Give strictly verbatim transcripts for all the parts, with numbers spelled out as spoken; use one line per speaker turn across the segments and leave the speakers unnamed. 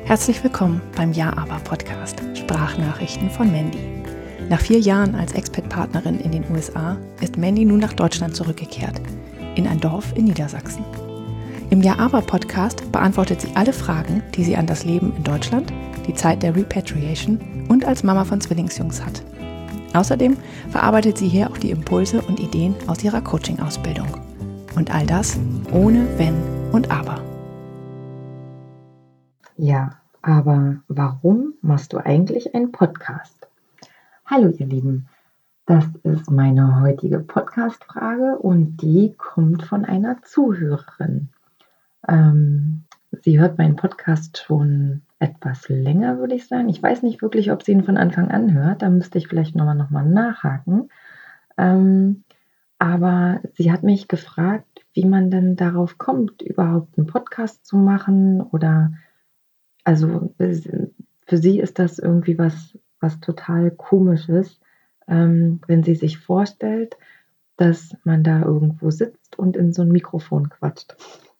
Herzlich willkommen beim Ja-Aber-Podcast Sprachnachrichten von Mandy. Nach vier Jahren als Expat-Partnerin in den U S A ist Mandy nun nach Deutschland zurückgekehrt, in ein Dorf in Niedersachsen. Im Ja-Aber-Podcast beantwortet sie alle Fragen, die sie an das Leben in Deutschland, die Zeit der Repatriation und als Mama von Zwillingsjungs hat. Außerdem verarbeitet sie hier auch die Impulse und Ideen aus ihrer Coaching-Ausbildung. Und all das ohne Wenn und Aber.
Ja, aber warum machst du eigentlich einen Podcast? Hallo ihr Lieben, das ist meine heutige Podcast-Frage und die kommt von einer Zuhörerin. Ähm, sie hört meinen Podcast schon etwas länger, würde ich sagen. Ich weiß nicht wirklich, ob sie ihn von Anfang an hört, da müsste ich vielleicht nochmal noch mal nachhaken. Ähm, aber sie hat mich gefragt, wie man denn darauf kommt, überhaupt einen Podcast zu machen oder Also für sie ist das irgendwie was, was total Komisches, ähm, wenn sie sich vorstellt, dass man da irgendwo sitzt und in so ein Mikrofon quatscht.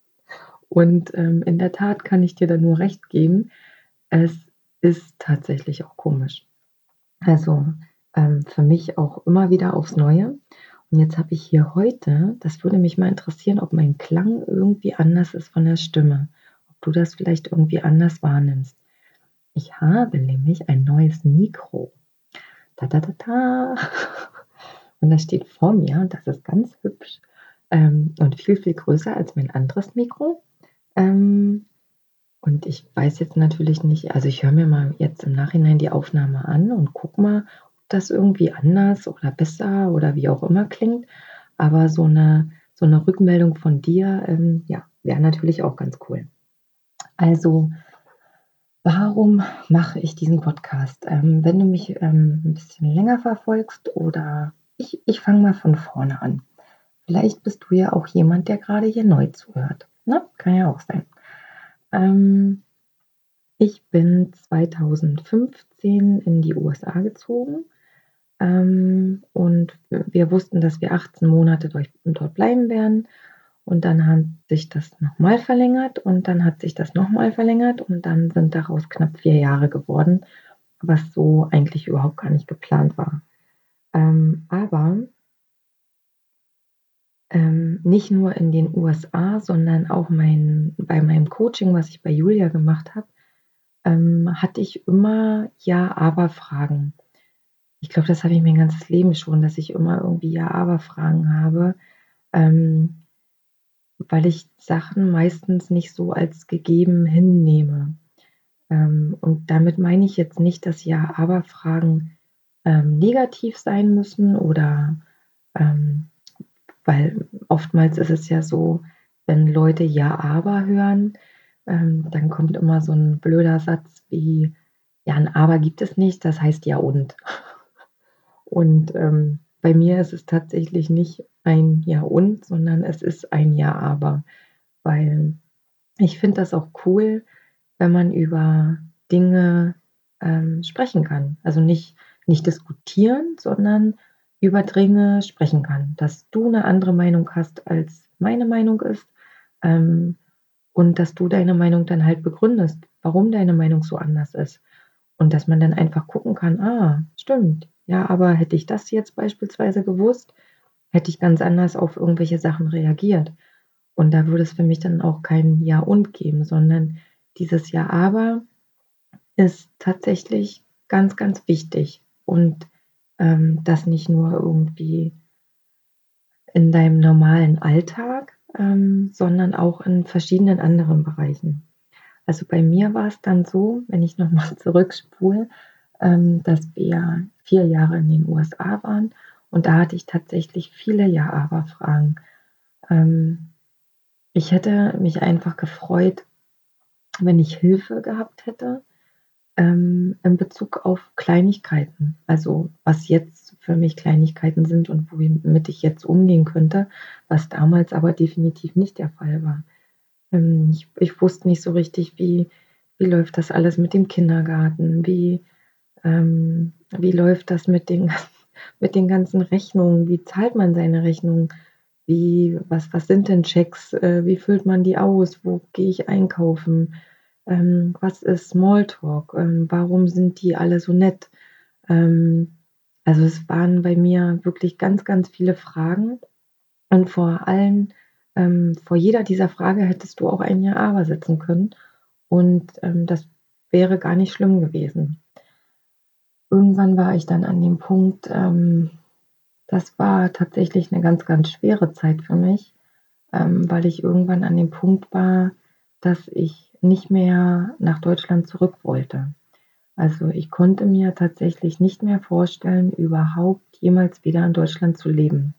Und ähm, in der Tat kann ich dir da nur recht geben, es ist tatsächlich auch komisch. Also ähm, für mich auch immer wieder aufs Neue. Und jetzt habe ich hier heute, das würde mich mal interessieren, ob mein Klang irgendwie anders ist von der Stimme, ob du das vielleicht irgendwie anders wahrnimmst. Ich habe nämlich ein neues Mikro. Ta ta ta ta. Und das steht vor mir und das ist ganz hübsch ähm, und viel, viel größer als mein anderes Mikro. Ähm, und ich weiß jetzt natürlich nicht, also ich höre mir mal jetzt im Nachhinein die Aufnahme an und gucke mal, ob das irgendwie anders oder besser oder wie auch immer klingt. Aber so eine, so eine Rückmeldung von dir, ähm, ja, wäre natürlich auch ganz cool. Also, warum mache ich diesen Podcast? Ähm, wenn du mich ähm, ein bisschen länger verfolgst oder ich, ich fange mal von vorne an. Vielleicht bist du ja auch jemand, der gerade hier neu zuhört. Ne? Kann ja auch sein. Ähm, ich bin zweitausendfünfzehn in die U S A gezogen ähm, und wir wussten, dass wir achtzehn Monate dort, dort bleiben werden. Und dann hat sich das nochmal verlängert und dann hat sich das nochmal verlängert und dann sind daraus knapp vier Jahre geworden, was so eigentlich überhaupt gar nicht geplant war. Ähm, aber ähm, nicht nur in den U S A, sondern auch mein, bei meinem Coaching, was ich bei Julia gemacht habe, ähm, hatte ich immer Ja-Aber-Fragen. Ich glaube, das habe ich mein ganzes Leben schon, dass ich immer irgendwie Ja-Aber-Fragen habe. Ähm, weil ich Sachen meistens nicht so als gegeben hinnehme. Ähm, und damit meine ich jetzt nicht, dass Ja-Aber-Fragen ähm, negativ sein müssen oder ähm, weil oftmals ist es ja so, wenn Leute Ja-Aber hören, ähm, dann kommt immer so ein blöder Satz wie, ja, ein Aber gibt es nicht, das heißt ja und. Und ähm, bei mir ist es tatsächlich nicht ein Ja und, sondern es ist ein Ja aber, weil ich finde das auch cool, wenn man über Dinge ähm, sprechen kann. Also nicht, nicht diskutieren, sondern über Dinge sprechen kann. Dass du eine andere Meinung hast, als meine Meinung ist. Ähm, und dass du deine Meinung dann halt begründest, warum deine Meinung so anders ist. Und dass man dann einfach gucken kann, ah, stimmt, ja, aber hätte ich das jetzt beispielsweise gewusst, hätte ich ganz anders auf irgendwelche Sachen reagiert. Und da würde es für mich dann auch kein Ja und geben, sondern dieses Ja aber ist tatsächlich ganz, ganz wichtig. Und ähm, das nicht nur irgendwie in deinem normalen Alltag, ähm, sondern auch in verschiedenen anderen Bereichen. Also bei mir war es dann so, wenn ich nochmal zurückspule, ähm, dass wir vier Jahre in den U S A waren und da hatte ich tatsächlich viele Ja-Aber-Fragen. Ähm, ich hätte mich einfach gefreut, wenn ich Hilfe gehabt hätte ähm, in Bezug auf Kleinigkeiten. Also was jetzt für mich Kleinigkeiten sind und womit ich jetzt umgehen könnte, was damals aber definitiv nicht der Fall war. Ähm, ich, ich wusste nicht so richtig, wie, wie läuft das alles mit dem Kindergarten, wie, ähm, wie läuft das mit den, mit den ganzen Rechnungen, wie zahlt man seine Rechnungen, wie, was, was sind denn Checks, äh, wie füllt man die aus, wo gehe ich einkaufen, Ähm, was ist Smalltalk? Ähm, warum sind die alle so nett? Ähm, also es waren bei mir wirklich ganz, ganz viele Fragen und vor allen ähm, vor jeder dieser Frage hättest du auch ein Ja, aber setzen können und, ähm, das wäre gar nicht schlimm gewesen. Irgendwann war ich dann an dem Punkt, ähm das war tatsächlich 'ne ganz, ganz schwere Zeit für mich, ähm, weil ich irgendwann an dem Punkt war, dass ich nicht mehr nach Deutschland zurück wollte. Also, ich konnte mir tatsächlich nicht mehr vorstellen, überhaupt jemals wieder in Deutschland zu leben.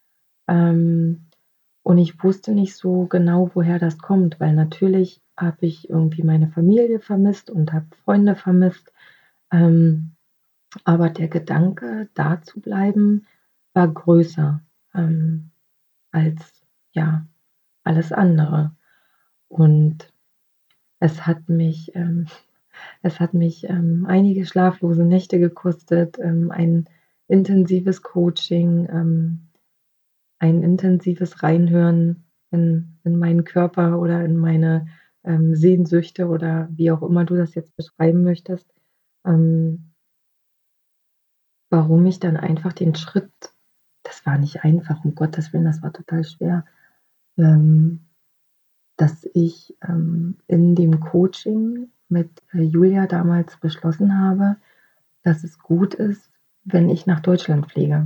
Ähm, und ich wusste nicht so genau, woher das kommt, weil natürlich habe ich irgendwie meine Familie vermisst und habe Freunde vermisst. Ähm, aber der Gedanke, da zu bleiben, war größer, ähm, als, ja, alles andere. Und es hat mich ähm, es hat mich, ähm, einige schlaflose Nächte gekostet, ähm, ein intensives Coaching, ähm, ein intensives Reinhören in in meinen Körper oder in meine, ähm, Sehnsüchte oder wie auch immer du das jetzt beschreiben möchtest. Ähm warum ich dann einfach den Schritt das war nicht einfach, um Gottes Willen, das war total schwer, ähm, dass ich, ähm, in dem Coaching mit, äh, Julia damals beschlossen habe, dass es gut ist, wenn ich nach Deutschland fliege.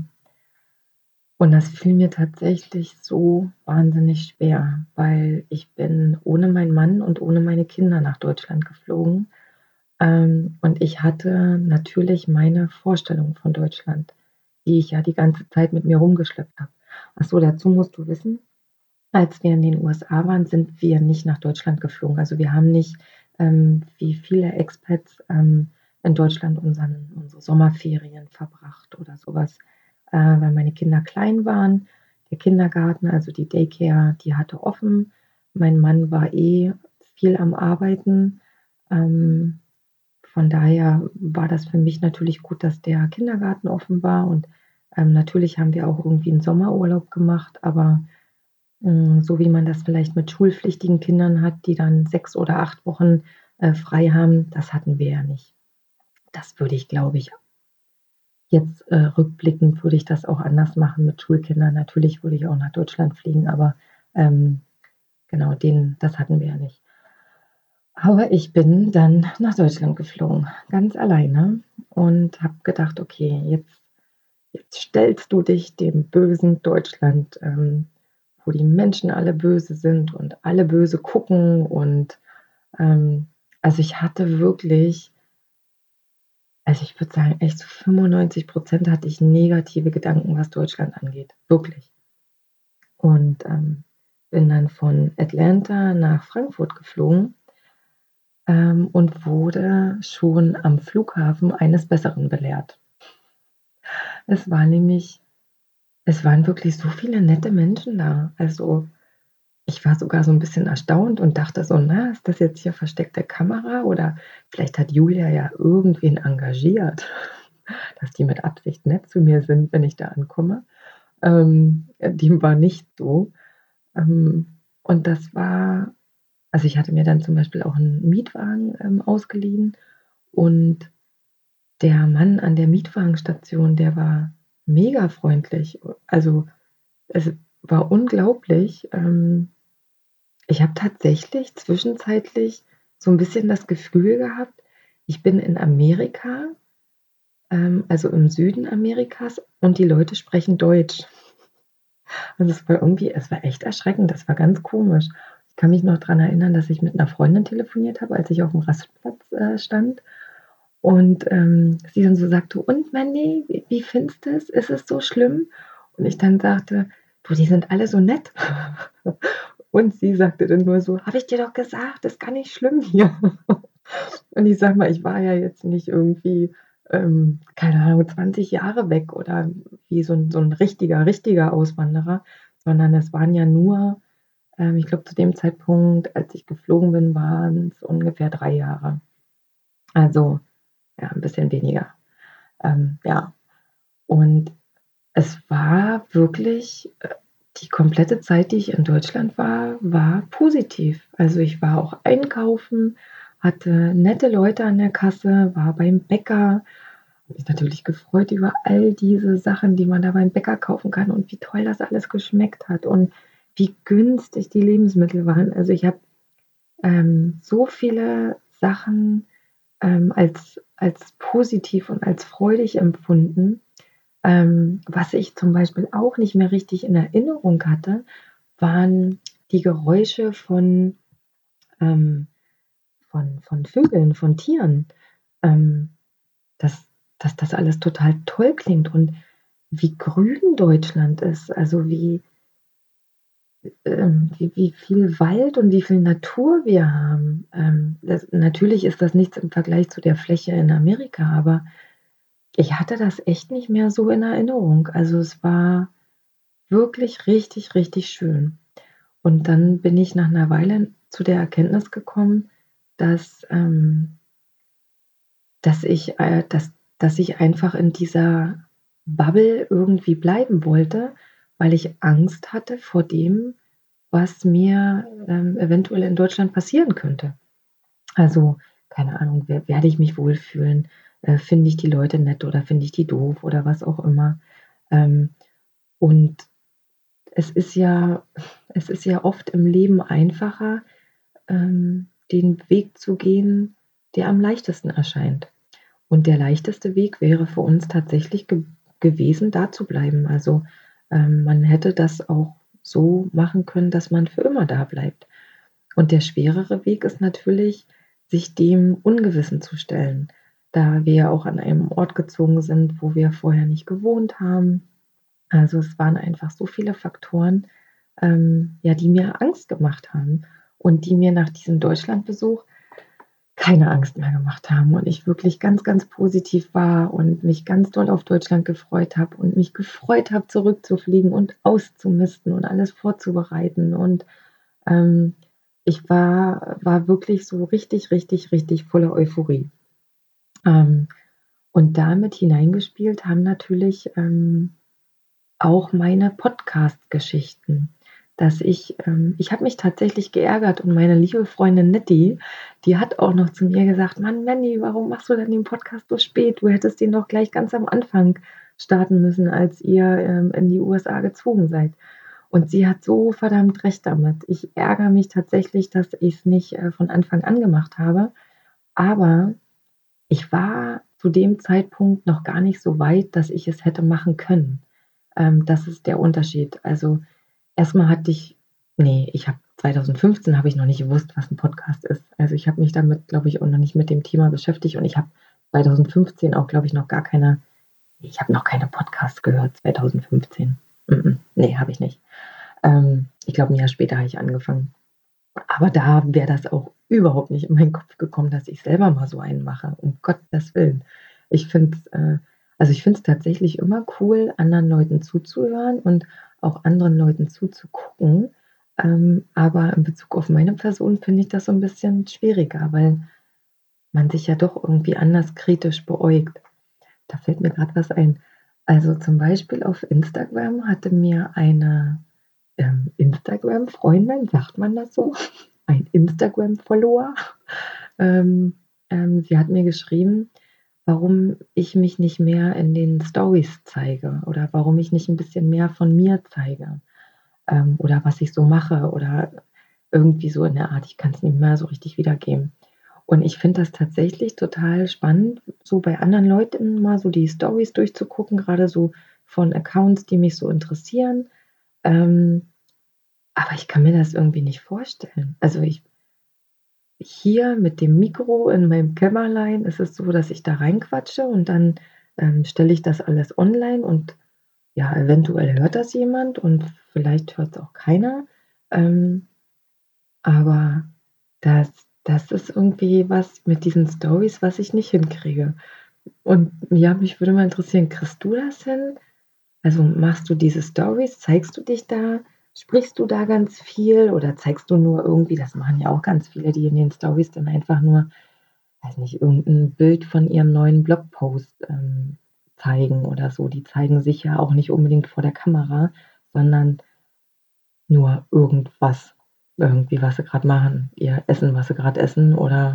Und das fiel mir tatsächlich so wahnsinnig schwer, weil ich bin ohne meinen Mann und ohne meine Kinder nach Deutschland geflogen. Ähm, und ich hatte natürlich meine Vorstellung von Deutschland, die ich ja die ganze Zeit mit mir rumgeschleppt habe. Ach so, dazu musst du wissen, als wir in den U S A waren, sind wir nicht nach Deutschland geflogen. Also, wir haben nicht, ähm, wie viele Expats, ähm, in Deutschland unseren unsere Sommerferien verbracht oder so was, äh, weil meine Kinder klein waren. Der Kindergarten, also die Daycare, die hatte offen. Mein Mann war eh viel am Arbeiten. Ähm, von daher war das für mich natürlich gut, dass der Kindergarten offen war und, ähm, natürlich haben wir auch irgendwie 'n Sommerurlaub gemacht, aber, hm, so wie man das vielleicht mit schulpflichtigen Kindern hat, die dann sechs oder acht Wochen, äh, frei haben, das hatten wir ja nicht. Das würde ich, glaube ich jetzt, äh, rückblickend würde ich das auch anders machen mit Schulkindern. Natürlich würde ich auch nach Deutschland fliegen, aber, ähm, genau, den das hatten wir ja nicht. Aber ich bin dann nach Deutschland geflogen, ganz alleine und habe gedacht: „Okay, jetzt jetzt stellst du dich dem bösen Deutschland, ähm, wo die Menschen alle böse sind und alle böse gucken.“ Und, ähm, also, ich hatte wirklich also, ich würde sagen, echt zu fünfundneunzig Prozent hatte ich negative Gedanken, was Deutschland angeht, wirklich. Und, ähm, bin dann von Atlanta nach Frankfurt geflogen ähm, und wurde schon am Flughafen eines Besseren belehrt. Es war nämlich es waren wirklich so viele nette Menschen da. Also, ich war sogar so 'n bisschen erstaunt und dachte so: „Na, ist das jetzt hier versteckte Kamera oder vielleicht hat Julia ja irgendwen engagiert, dass die mit Absicht nett zu mir sind, wenn ich da ankomme.“ Ähm, äh, dem war nicht so. Ähm, und das war also, ich hatte mir dann zum Beispiel auch 'n Mietwagen, ähm, ausgeliehen und der Mann an der Mietwagenstation, der war mega freundlich. Also, es war unglaublich. Ähm, ich habe tatsächlich zwischenzeitlich so 'n bisschen das Gefühl gehabt, ich bin in Amerika, ähm, also, im Süden Amerikas und die Leute sprechen Deutsch. Also, es war irgendwie es war echt erschreckend, das war ganz komisch. Ich kann mich noch dran erinnern, dass ich mit 'ner Freundin telefoniert habe, als ich auf'm Rastplatz, äh, stand und, ähm, sie dann so sagte: „Und Mandy, wie wie findest du's? Ist es so schlimm?“ Und ich dann sagte: „Du, die sind alle so nett.“ Und sie sagte dann nur so: „Habe ich dir doch gesagt, ist gar nicht schlimm hier.“ Und ich sage mal, ich war ja jetzt nicht irgendwie, ähm, keine Ahnung, zwanzig Jahre weg oder wie so 'n so 'n richtiger, richtiger Auswanderer, sondern es waren ja nur ähm, ich glaube, zu dem Zeitpunkt, als ich geflogen bin, waren's ungefähr drei Jahre. Also, ja, 'n bisschen weniger. Ähm, ja. Und es war wirklich äh, die komplette Zeit, die ich in Deutschland war, war positiv. Also, ich war auch einkaufen, hatte nette Leute an der Kasse, war beim Bäcker, habe mich natürlich gefreut über all diese Sachen, die man da beim Bäcker kaufen kann und wie toll das alles geschmeckt hat und wie günstig die Lebensmittel waren. Also, ich habe, ähm, so viele Sachen, ähm, als als positiv und als freudig empfunden. Ähm, was ich zum Beispiel auch nicht mehr richtig in Erinnerung hatte, waren die Geräusche von, ähm von von Vögeln, von Tieren. Ähm, dass dass das alles total toll klingt und wie grün Deutschland ist, also wie ähm, wie wie viel Wald und wie viel Natur wir haben. Ähm, das natürlich ist das nichts im Vergleich zu der Fläche in Amerika, aber ich hatte das echt nicht mehr so in Erinnerung. Also, es war wirklich richtig, richtig schön. Und dann bin ich nach 'ner Weile zu der Erkenntnis gekommen, dass, ähm dass ich äh, dass dass ich einfach in dieser Bubble irgendwie bleiben wollte, weil ich Angst hatte vor dem, was mir, ähm, eventuell in Deutschland passieren könnte. Also, keine Ahnung, wer werde ich mich wohlfühlen? Äh, finde ich die Leute nett oder finde ich die doof oder was auch immer? Ähm, und es ist ja es ist ja oft im Leben einfacher, ähm, den Weg zu gehen, der am leichtesten erscheint. Und der leichteste Weg wäre für uns tatsächlich ge gewesen, da zu bleiben. Also, ähm, man hätte das auch so machen können, dass man für immer da bleibt. Und der schwerere Weg ist natürlich, sich dem Ungewissen zu stellen, da wir ja auch an einem Ort gezogen sind, wo wir vorher nicht gewohnt haben. Also, es waren einfach so viele Faktoren, ähm, ja, die mir Angst gemacht haben und die mir nach diesem Deutschlandbesuch keine Angst mehr gemacht haben und ich wirklich ganz, ganz positiv war und mich ganz doll auf Deutschland gefreut habe und mich gefreut habe, zurückzufliegen und auszumisten und alles vorzubereiten. Und, ähm, ich war war wirklich so richtig, richtig, richtig voller Euphorie. Ähm, und damit hineingespielt haben natürlich, ähm, auch meine Podcast-Geschichten, dass ich ähm, ich habe mich tatsächlich geärgert und meine liebe Freundin Nitti, die hat auch noch zu mir gesagt: „Mann, Mandy, warum machst du denn den Podcast so spät? Du hättest den doch gleich ganz am Anfang starten müssen, als ihr, ähm, in die U S A gezogen seid.“ Und sie hat so verdammt recht damit. Ich ärgere mich tatsächlich, dass ich's nicht, äh, von Anfang an gemacht habe, aber ich war zu dem Zeitpunkt noch gar nicht so weit, dass ich es hätte machen können. Ähm, das ist der Unterschied. Also, erst mal hatte ich ne, ich habe zweitausendfünfzehn habe ich noch nicht gewusst, was 'n Podcast ist. Also, ich habe mich damit, glaube ich, auch noch nicht mit dem Thema beschäftigt und ich habe zweitausendfünfzehn auch, glaube ich, noch gar keine ich habe noch keine Podcasts gehört zweitausendfünfzehn. M-m, ne, habe ich nicht. Ähm, ich glaube, 'n Jahr später habe ich angefangen. Aber da wäre das auch überhaupt nicht in meinen Kopf gekommen, dass ich selber mal so einen mache, um Gottes Willen. Ich finde es äh, also, ich finde es tatsächlich immer cool, anderen Leuten zuzuhören und auch anderen Leuten zuzugucken. Ähm, aber in Bezug auf meine Person finde ich das so 'n bisschen schwieriger, weil man sich ja doch irgendwie anders kritisch beäugt. Da fällt mir grad was ein. Also, zum Beispiel auf Instagram hatte mir eine, ähm, Instagram-Freundin, sagt man das so? Ein Instagram-Follower, ähm, ähm, sie hat mir geschrieben, warum ich mich nicht mehr in den Storys zeige oder warum ich nicht 'n bisschen mehr von mir zeige, ähm, oder was ich so mache oder irgendwie so in der Art. Ich kann's nicht mehr so richtig wiedergeben. Und ich finde das tatsächlich total spannend, so bei anderen Leuten mal so die Storys durchzugucken, grade so von Accounts, die mich so interessieren. Ähm, aber ich kann mir das irgendwie nicht vorstellen. Also, ich hier mit dem Mikro in meinem Kämmerlein ist es so, dass ich da reinquatsche und dann, ähm, stelle ich das alles online und ja, eventuell hört das jemand und vielleicht hört's auch keiner. Ähm, aber das das ist irgendwie was mit diesen Storys, was ich nicht hinkriege. Und ja, mich würde mal interessieren, kriegst du das hin? Also, machst du diese Storys? Zeigst du dich da? Sprichst du da ganz viel oder zeigst du nur irgendwie das machen ja auch ganz viele, die in den Storys dann einfach nur, weiß nicht, irgend 'n Bild von ihrem neuen Blogpost, ähm, zeigen oder so. Die zeigen sich ja auch nicht unbedingt vor der Kamera, sondern nur irgendwas irgendwie, was sie grad machen. Ihr Essen, was sie grad essen oder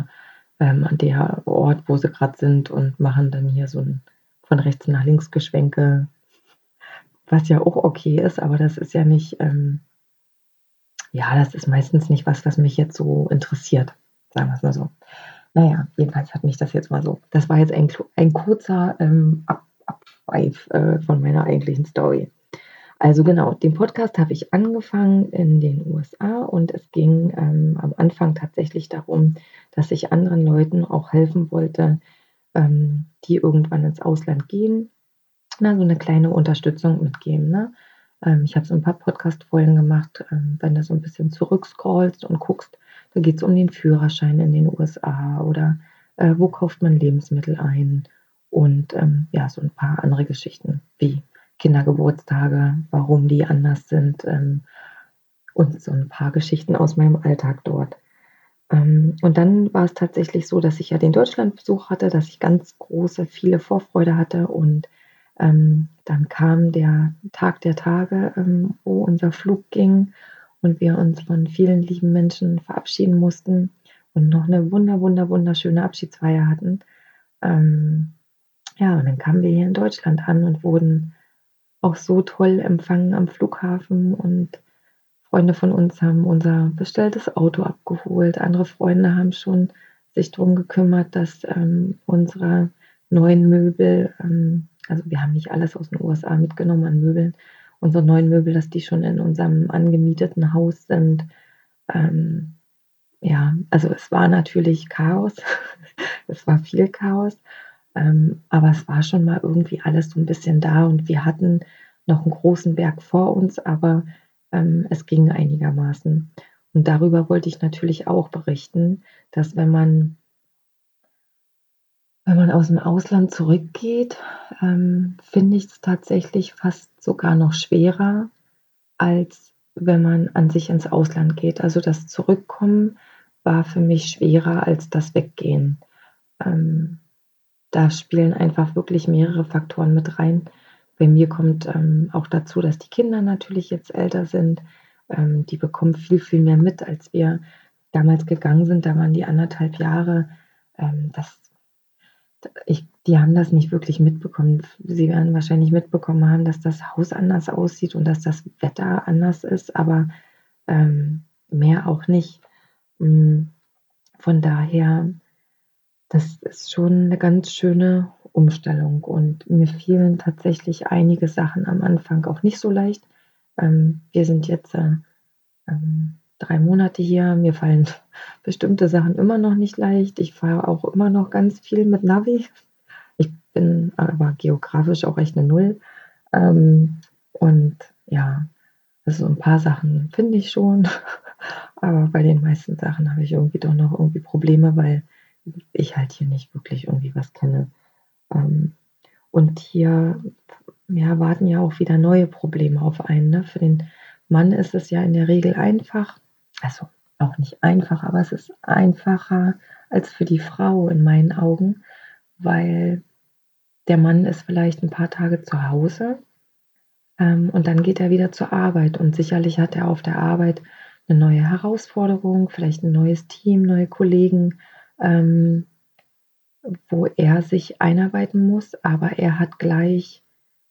ähm, an der Ort, wo sie gerade sind und machen dann hier so 'n von rechts nach links Geschwenke, was ja auch okay ist, aber das ist ja nicht, ähm ja, das ist meistens nicht was, was mich jetzt so interessiert, sagen wir's mal so. Na ja, jedenfalls hat mich das jetzt mal so das war jetzt ein klo ein kurzer, ähm, Ab Abschweif, äh, von meiner eigentlichen Story. Also genau, den Podcast habe ich angefangen in den U S A und es ging, ähm, am Anfang tatsächlich darum, dass ich anderen Leuten auch helfen wollte, ähm, die irgendwann ins Ausland gehen, na, so 'ne kleine Unterstützung mitgeben, ne? Ähm, ich habe so 'n paar Podcast-Folgen gemacht, ähm, wenn du so 'n bisschen zurückscrollst und guckst, da geht's um den Führerschein in den U S A oder, äh, wo kauft man Lebensmittel ein und, ähm, ja, so 'n paar andere Geschichten wie Kindergeburtstage, warum die anders sind, ähm, und so 'n paar Geschichten aus meinem Alltag dort. Ähm, und dann war's tatsächlich so, dass ich ja den Deutschlandbesuch hatte, dass ich ganz große, viele Vorfreude hatte und, ähm, dann kam der Tag der Tage, ähm, wo unser Flug ging und wir uns von vielen lieben Menschen verabschieden mussten und noch 'ne wunder wunder wunderschöne Abschiedsfeier hatten. Ähm, ja, und dann kamen wir hier in Deutschland an und wurden auch so toll empfangen am Flughafen und Freunde von uns haben unser bestelltes Auto abgeholt. Andere Freunde haben schon sich drum gekümmert, dass, ähm, unsere neuen Möbel ähm, also, wir haben nicht alles aus 'n U S A mitgenommen an Möbeln. Unsere neuen Möbel, dass die schon in unserem angemieteten Haus sind. Ähm, ja, also, es war natürlich Chaos. Es war viel Chaos, ähm, aber es war schon mal irgendwie alles so 'n bisschen da und wir hatten noch 'n großen Berg vor uns, aber, ähm, es ging einigermaßen. Und darüber wollte ich natürlich auch berichten, dass wenn man wenn man aus'm Ausland zurückgeht, ähm, finde ich's tatsächlich fast sogar noch schwerer, als wenn man an sich ins Ausland geht. Also, das Zurückkommen war für mich schwerer als das Weggehen. Ähm, da spielen einfach wirklich mehrere Faktoren mit rein. Bei mir kommt, ähm, auch dazu, dass die Kinder natürlich jetzt älter sind. Ähm, die bekommen viel, viel mehr mit, als wir damals gegangen sind. Da waren die anderthalb Jahre. Ähm, das d ich die haben das nicht wirklich mitbekommen. F sie werden wahrscheinlich mitbekommen haben, dass das Haus anders aussieht und dass das Wetter anders ist, aber, ähm, mehr auch nicht. Hm, von daher, das ist schon 'ne ganz schöne Umstellung und mir fielen tatsächlich einige Sachen am Anfang auch nicht so leicht. Ähm, wir sind jetzt, äh, ähm, drei Monate hier. Mir fallen bestimmte Sachen immer noch nicht leicht. Ich fahre auch immer noch ganz viel mit Navi. Ich bin aber geografisch auch echt 'ne Null. Ähm, und ja, also, 'n paar Sachen finde ich schon, aber bei den meisten Sachen habe ich irgendwie doch noch irgendwie Probleme, weil ich halt hier nicht wirklich irgendwie was kenne. Ähm, und hier, ja, warten ja auch wieder neue Probleme auf einen, ne? Für den Mann ist es ja in der Regel einfach also, auch nicht einfach, aber es ist einfacher als für die Frau in meinen Augen, weil der Mann ist vielleicht 'n paar Tage zu Hause, ähm, und dann geht er wieder zur Arbeit und sicherlich hat er auf der Arbeit 'ne neue Herausforderung, vielleicht 'n neues Team, neue Kollegen, ähm, wo er sich einarbeiten muss, aber er hat gleich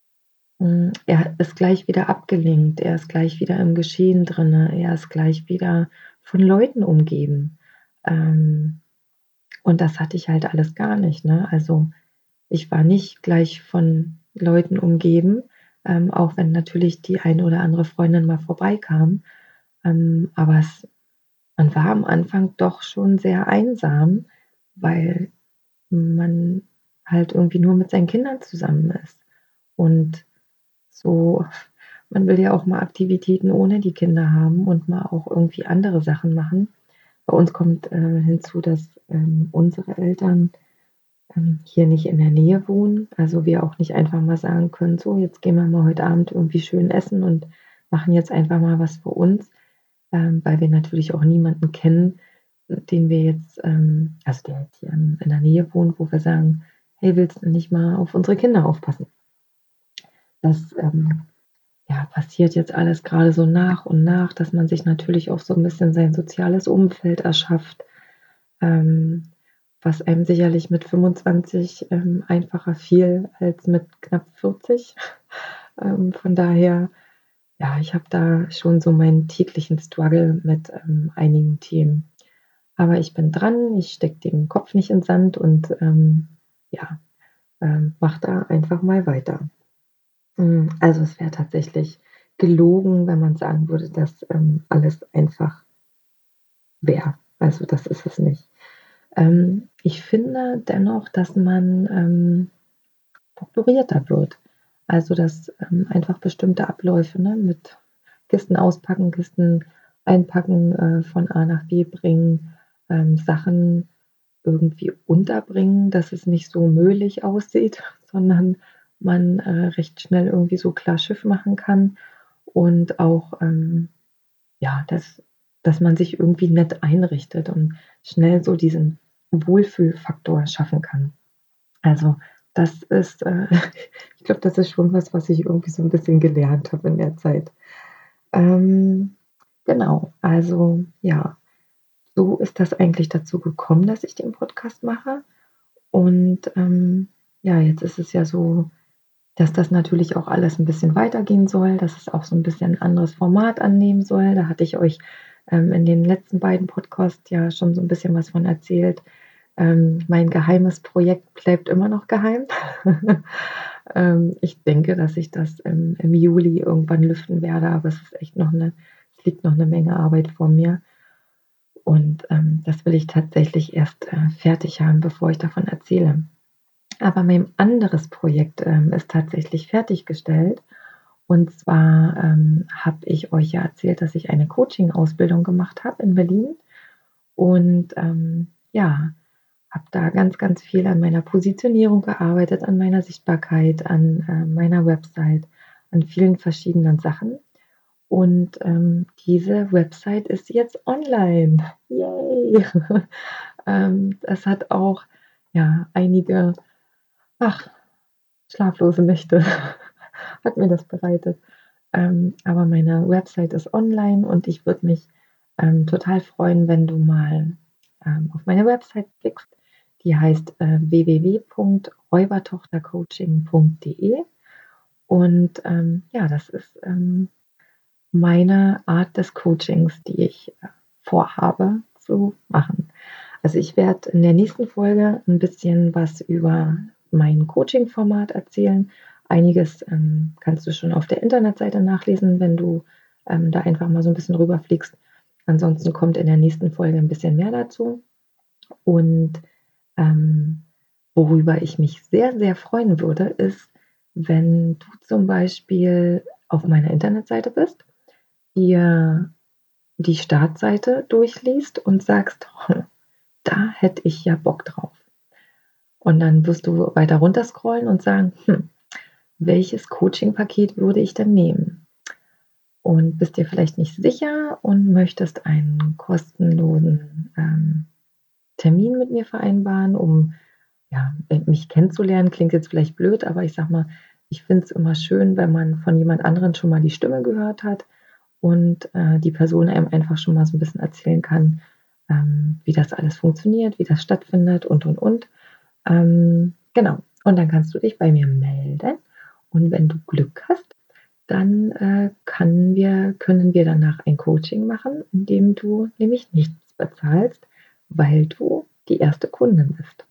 hm, er ist gleich wieder abgelenkt. Er ist gleich wieder im Geschehen drinnen. Er ist gleich wieder von Leuten umgeben. Ähm, und das hatte ich halt alles gar nicht, ne? Also, ich war nicht gleich von Leuten umgeben, ähm, auch wenn natürlich die eine oder andere Freundin mal vorbeikam. Ähm, aber es man war am Anfang doch schon sehr einsam, weil man halt irgendwie nur mit seinen Kindern zusammen ist. Und so man will ja auch mal Aktivitäten ohne die Kinder haben und mal auch irgendwie andere Sachen machen. Bei uns kommt, äh, hinzu, dass, ähm, unsere Eltern, ähm, hier nicht in der Nähe wohnen. Also, wir auch nicht einfach mal sagen können: „So, jetzt gehen wir mal heute Abend irgendwie schön essen und machen jetzt einfach mal was für uns.“ Ähm, weil wir natürlich auch niemanden kennen, den wir jetzt, ähm also, der jetzt hier in in der Nähe wohnt, wo wir sagen: „Hey, willst du nicht mal auf unsere Kinder aufpassen?“ Das, ähm, ja, passiert jetzt alles grade so nach und nach, dass man sich natürlich auch so 'n bisschen sein soziales Umfeld erschafft. Ähm was einem sicherlich mit fünfundzwanzig ähm, einfacher fiel als mit knapp vierzig. Ähm, von daher, ja, ich habe da schon so meinen täglichen Struggle mit ähm, einigen Themen. Aber ich bin dran, ich stecke den Kopf nicht in den Sand und ähm, ja, ähm, mache da einfach mal weiter. Hm, also es wäre tatsächlich gelogen, wenn man sagen würde, dass ähm, alles einfach wäre. Also das ist es nicht. Ähm, ich finde dennoch, dass man ähm, strukturierter wird. Also, dass ähm, einfach bestimmte Abläufe, ne, mit Kisten auspacken, Kisten einpacken, äh, von A nach B bringen, ähm, Sachen irgendwie unterbringen, dass es nicht so möhlig aussieht, sondern man äh, recht schnell irgendwie so klar Schiff machen kann und auch, ähm, ja, dass dass man sich irgendwie nett einrichtet und schnell so diesen Wohlfühlfaktor schaffen kann. Also, das ist, äh ich glaube, das ist schon was, was ich irgendwie so 'n bisschen gelernt habe in der Zeit. Ähm, genau, also ja, so ist das eigentlich dazu gekommen, dass ich den Podcast mache. Und, ähm, ja, jetzt ist es ja so, dass das natürlich auch alles 'n bisschen weitergehen soll, dass es auch so 'n bisschen 'n anderes Format annehmen soll. Da hatte ich euch, ähm, in den letzten beiden Podcasts ja schon so 'n bisschen was von erzählt. Ähm, mein geheimes Projekt bleibt immer noch geheim. Ähm, ich denke, dass ich das im im Juli irgendwann lüften werde, aber es ist echt noch 'ne es liegt noch 'ne Menge Arbeit vor mir. Und, ähm, das will ich tatsächlich erst, äh, fertig haben, bevor ich davon erzähle. Aber mein anderes Projekt, ähm, ist tatsächlich fertiggestellt. Und zwar, ähm, habe ich euch ja erzählt, dass ich eine Coaching-Ausbildung gemacht habe in Berlin und, ähm, ja, habe da ganz, ganz viel an meiner Positionierung gearbeitet, an meiner Sichtbarkeit, an, äh, meiner Website, an vielen verschiedenen Sachen. Und, ähm, diese Website ist jetzt online. Yay! Ähm, das hat auch, ja, einige, ach, schlaflose Nächte hat mir das bereitet. Ähm, aber meine Website ist online und ich würde mich, ähm, total freuen, wenn du mal, ähm, auf meine Website klickst. Die heißt, äh, w w w punkt räubertochtercoaching punkt de und, ähm, ja, das ist, ähm, meine Art des Coachings, die ich, äh, vorhabe zu machen. Also, ich werde in der nächsten Folge 'n bisschen was über mein Coaching-Format erzählen. Einiges, ähm, kannst du schon auf der Internetseite nachlesen, wenn du, ähm, da einfach mal so 'n bisschen rüberfliegst. Ansonsten kommt in der nächsten Folge 'n bisschen mehr dazu. Und, ähm, worüber ich mich sehr, sehr freuen würde, ist, wenn du zum Beispiel auf meiner Internetseite bist, dir die Startseite durchliest und sagst: „Hm, da hätte ich ja Bock drauf.“ Und dann wirst du weiter runter scrollen und sagen: „Hm, welches Coaching-Paket würde ich denn nehmen?“ Und bist dir vielleicht nicht sicher und möchtest einen kostenlosen, ähm, Termin mit mir vereinbaren, um, ja, äh, mich kennenzulernen. Klingt jetzt vielleicht blöd, aber ich sage mal, ich finde es immer schön, wenn man von jemand anderen schon mal die Stimme gehört hat und, äh, die Person einem einfach schon mal so 'n bisschen erzählen kann, ähm, wie das alles funktioniert, wie das stattfindet und, und, und. Ähm, genau. Und dann kannst du dich bei mir melden und wenn du Glück hast, dann, äh, kann wir können wir danach ein Coaching machen, in dem du nämlich nichts bezahlst, weil du die erste Kundin bist.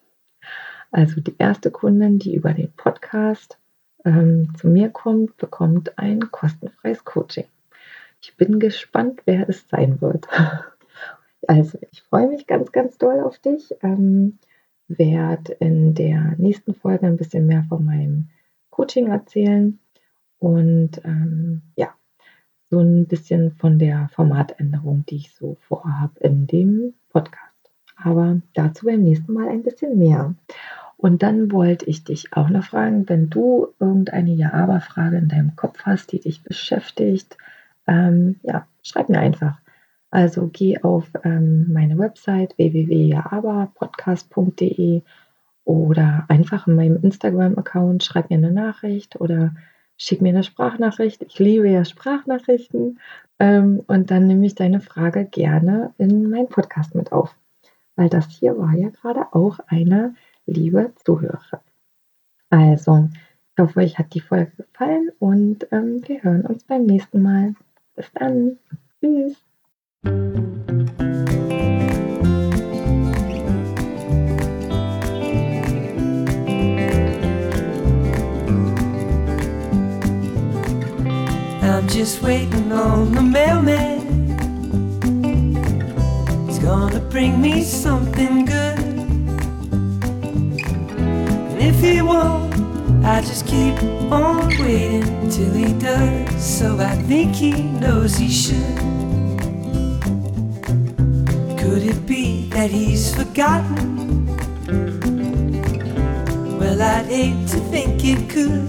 Also, die erste Kundin, die über den Podcast, ähm, zu mir kommt, bekommt ein kostenfreies Coaching. Ich bin gespannt, wer es sein wird. Also, ich freue mich ganz, ganz doll auf dich, ähm, werde in der nächsten Folge 'n bisschen mehr von meinem Coaching erzählen und, ähm, ja, so 'n bisschen von der Formatänderung, die ich so vorhabe in dem Podcast. Aber dazu beim nächsten Mal ein bisschen mehr. Und dann wollte ich dich auch noch fragen, wenn du irgendeine Ja-Aber-Frage in deinem Kopf hast, die dich beschäftigt, ähm, ja, schreib mir einfach. Also, geh auf, ähm, meine Website w w w punkt ja aber podcast punkt de oder einfach in meinem Instagram-Account schreib mir 'ne Nachricht oder schick mir 'ne Sprachnachricht. Ich liebe ja Sprachnachrichten, ähm, und dann nehme ich deine Frage gerne in meinen Podcast mit auf. weil das hier war ja gerade auch eine liebe Zuhörerin. Also, ich hoffe, euch hat die Folge gefallen und ähm, wir hören uns beim nächsten Mal. Bis dann. Tschüss.
I'm just waiting on the mailman. He's gonna bring me something good. And if he won't, I just keep on waiting till he does. So I think he knows he should. Could it be that he's forgotten? Well, I'd hate to think it could.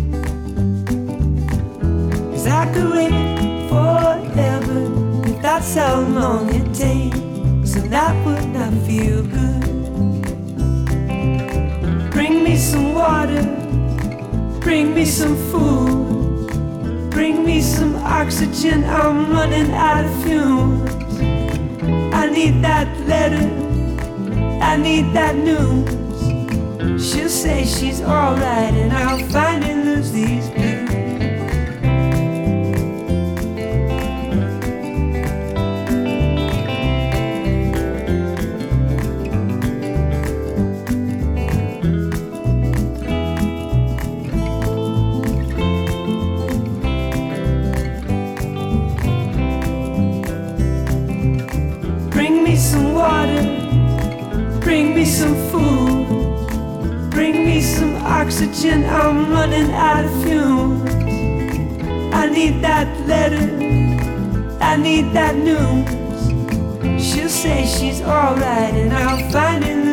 Cause I could wait forever if that's how long it takes, and that would not feel good. Bring me some water, bring me some food, bring me some oxygen, I'm running out of fumes. I need that letter, I need that news. She'll say she's alright and I'll finally lose these blues. Bring me some water, bring me some food, bring me some oxygen, I'm running out of fumes. I need that letter, I need that news. She'll say she's alright and I'll find it.